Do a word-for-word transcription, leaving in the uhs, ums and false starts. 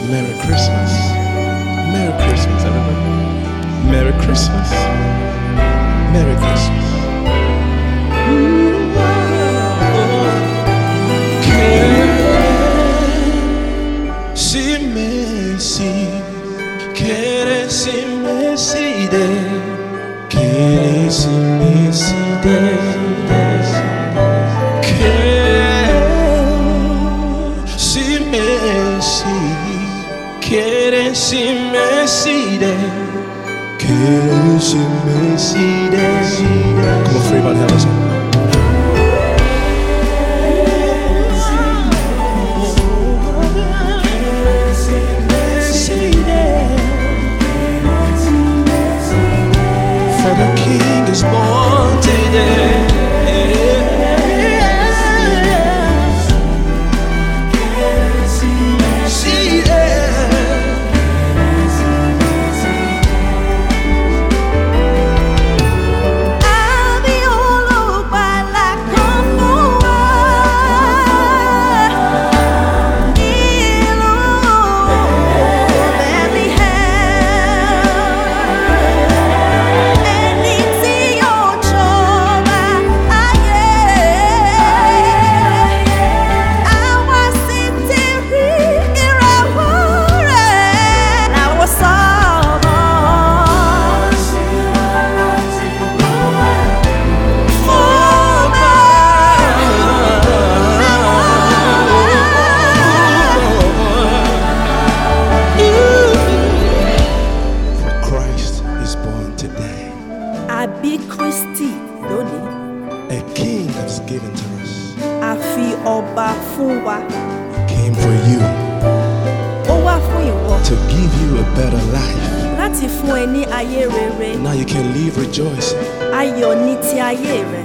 Merry Christmas. Merry Christmas, everybody. Merry Christmas. Merry Christmas. Keresimeside, Keresimeside, Keresimeside, Keresimeside. Come on, everybody, have us. Born today. See that. I'll be all over like a fool. Àbí Kristi lónìí. A king that's given to us. A fi ọba fún wa. Came for you. Ó wá fún ìwọ. To give you a better life. Láti fún ẹ ní ayé rere. Now you can live rejoicing. Ayọ̀ ní ti ayé rẹ.